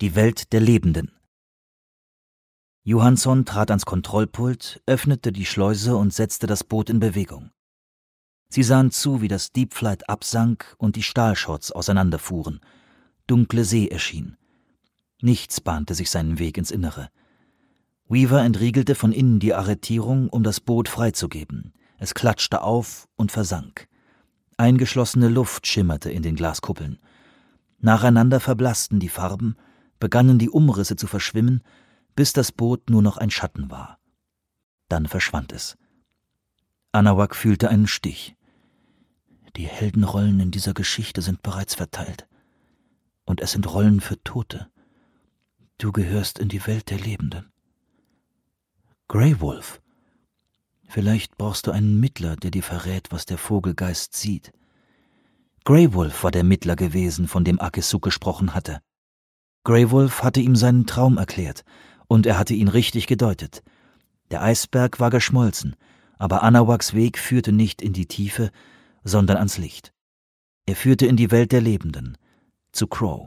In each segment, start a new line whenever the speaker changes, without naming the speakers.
Die Welt der Lebenden. Johansson trat ans Kontrollpult, öffnete die Schleuse und setzte das Boot in Bewegung. Sie sahen zu, wie das Deep Flight absank und die Stahlschrotts auseinanderfuhren. Dunkle See erschien. Nichts bahnte sich seinen Weg ins Innere. Weaver entriegelte von innen die Arretierung, um das Boot freizugeben. Es klatschte auf und versank. Eingeschlossene Luft schimmerte in den Glaskuppeln. Nacheinander verblassten die Farben, begannen die Umrisse zu verschwimmen, bis das Boot nur noch ein Schatten war. Dann verschwand es. Anahuac fühlte einen Stich. Die Heldenrollen in dieser Geschichte sind bereits verteilt. Und es sind Rollen für Tote. Du gehörst in die Welt der Lebenden. Grey Wolf. Vielleicht brauchst du einen Mittler, der dir verrät, was der Vogelgeist sieht. Grey Wolf war der Mittler gewesen, von dem Akesuk gesprochen hatte. Grey Wolf hatte ihm seinen Traum erklärt, und er hatte ihn richtig gedeutet. Der Eisberg war geschmolzen, aber Anahuacs Weg führte nicht in die Tiefe, sondern ans Licht. Er führte in die Welt der Lebenden, zu Crow.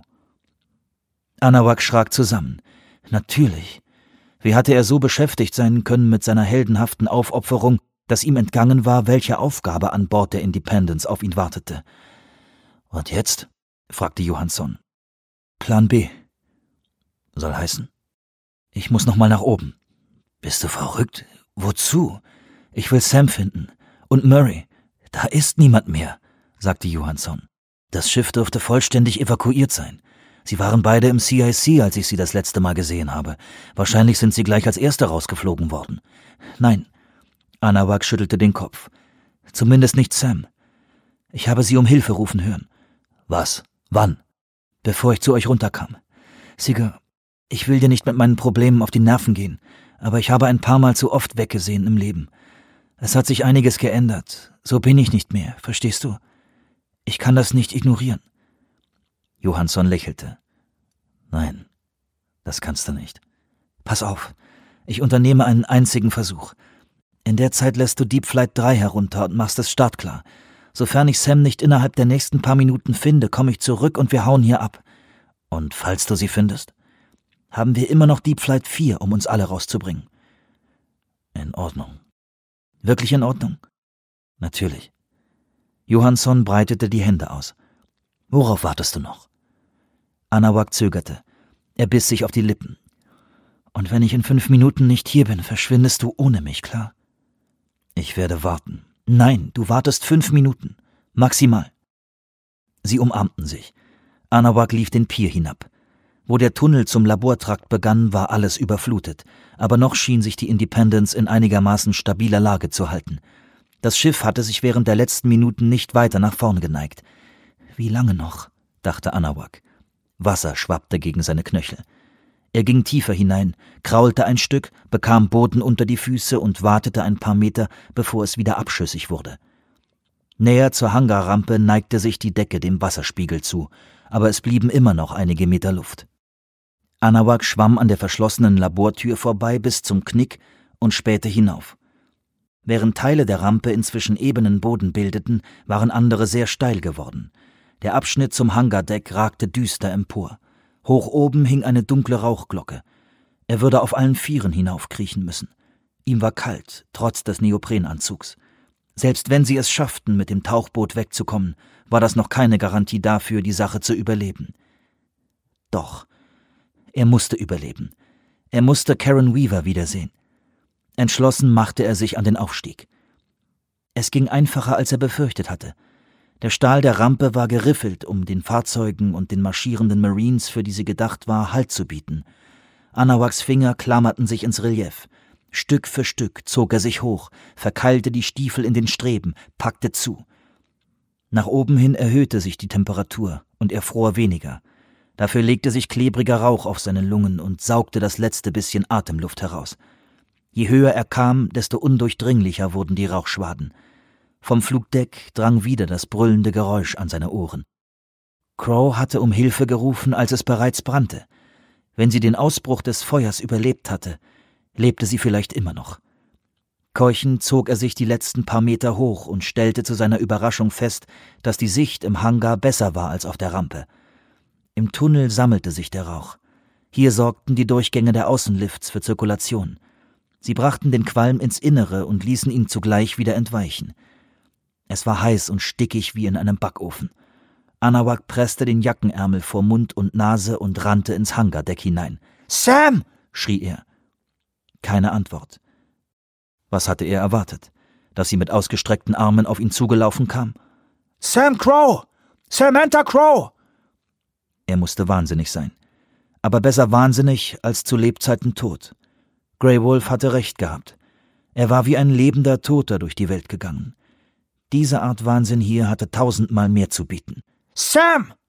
Anahuac schrak zusammen. Natürlich. Wie hatte er so beschäftigt sein können mit seiner heldenhaften Aufopferung, dass ihm entgangen war, welche Aufgabe an Bord der Independence auf ihn wartete? »Und jetzt?« fragte Johansson. »Plan B.« »Soll heißen?« »Ich muss noch mal nach oben.« »Bist du verrückt? Wozu?« »Ich will Sam finden. Und Murray.« »Da ist niemand mehr«, sagte Johansson. »Das Schiff dürfte vollständig evakuiert sein. Sie waren beide im CIC, als ich sie das letzte Mal gesehen habe. Wahrscheinlich sind sie gleich als Erste rausgeflogen worden.« »Nein.« Anahuac schüttelte den Kopf. »Zumindest nicht Sam. Ich habe sie um Hilfe rufen hören.« »Was? Wann?« »Bevor ich zu euch runterkam. Sigurd, ich will dir nicht mit meinen Problemen auf die Nerven gehen, aber ich habe ein paar Mal zu oft weggesehen im Leben. Es hat sich einiges geändert. So bin ich nicht mehr, verstehst du? Ich kann das nicht ignorieren.« Johansson lächelte. »Nein, das kannst du nicht. Pass auf, ich unternehme einen einzigen Versuch. In der Zeit lässt du Deep Flight 3 herunter und machst es startklar. Sofern ich Sam nicht innerhalb der nächsten paar Minuten finde, komme ich zurück und wir hauen hier ab. Und falls du sie findest, haben wir immer noch Deep Flight 4, um uns alle rauszubringen.« »In Ordnung.« »Wirklich in Ordnung?« »Natürlich.« Johansson breitete die Hände aus. »Worauf wartest du noch?« Anahuac zögerte. Er biss sich auf die Lippen. »Und wenn ich in 5 Minuten nicht hier bin, verschwindest du ohne mich, klar?« »Ich werde warten.« »Nein, du wartest 5 Minuten. Maximal.« Sie umarmten sich. Anahuac lief den Pier hinab. Wo der Tunnel zum Labortrakt begann, war alles überflutet, aber noch schien sich die Independence in einigermaßen stabiler Lage zu halten. Das Schiff hatte sich während der letzten Minuten nicht weiter nach vorn geneigt. »Wie lange noch?«, dachte Anahuac. Wasser schwappte gegen seine Knöchel. Er ging tiefer hinein, kraulte ein Stück, bekam Boden unter die Füße und wartete ein paar Meter, bevor es wieder abschüssig wurde. Näher zur Hangarrampe neigte sich die Decke dem Wasserspiegel zu, aber es blieben immer noch einige Meter Luft. Anahuac schwamm an der verschlossenen Labortür vorbei bis zum Knick und spähte hinauf. Während Teile der Rampe inzwischen ebenen Boden bildeten, waren andere sehr steil geworden. Der Abschnitt zum Hangardeck ragte düster empor. Hoch oben hing eine dunkle Rauchglocke. Er würde auf allen Vieren hinaufkriechen müssen. Ihm war kalt, trotz des Neoprenanzugs. Selbst wenn sie es schafften, mit dem Tauchboot wegzukommen, war das noch keine Garantie dafür, die Sache zu überleben. Doch, er musste überleben. Er musste Karen Weaver wiedersehen. Entschlossen machte er sich an den Aufstieg. Es ging einfacher, als er befürchtet hatte. Der Stahl der Rampe war geriffelt, um den Fahrzeugen und den marschierenden Marines, für die sie gedacht war, Halt zu bieten. Anahuacs Finger klammerten sich ins Relief. Stück für Stück zog er sich hoch, verkeilte die Stiefel in den Streben, packte zu. Nach oben hin erhöhte sich die Temperatur und er fror weniger. Dafür legte sich klebriger Rauch auf seine Lungen und saugte das letzte bisschen Atemluft heraus. Je höher er kam, desto undurchdringlicher wurden die Rauchschwaden. Vom Flugdeck drang wieder das brüllende Geräusch an seine Ohren. Crow hatte um Hilfe gerufen, als es bereits brannte. Wenn sie den Ausbruch des Feuers überlebt hatte, lebte sie vielleicht immer noch. Keuchend zog er sich die letzten paar Meter hoch und stellte zu seiner Überraschung fest, dass die Sicht im Hangar besser war als auf der Rampe. Im Tunnel sammelte sich der Rauch. Hier sorgten die Durchgänge der Außenlifts für Zirkulation. Sie brachten den Qualm ins Innere und ließen ihn zugleich wieder entweichen. Es war heiß und stickig wie in einem Backofen. Anahuac presste den Jackenärmel vor Mund und Nase und rannte ins Hangardeck hinein. »Sam!« schrie er. Keine Antwort. Was hatte er erwartet? Dass sie mit ausgestreckten Armen auf ihn zugelaufen kam? »Sam Crow! Samantha Crow!« Er musste wahnsinnig sein. Aber besser wahnsinnig als zu Lebzeiten tot. Grey Wolf hatte recht gehabt. Er war wie ein lebender Toter durch die Welt gegangen. Diese Art Wahnsinn hier hatte 1000-mal mehr zu bieten. »Sam!«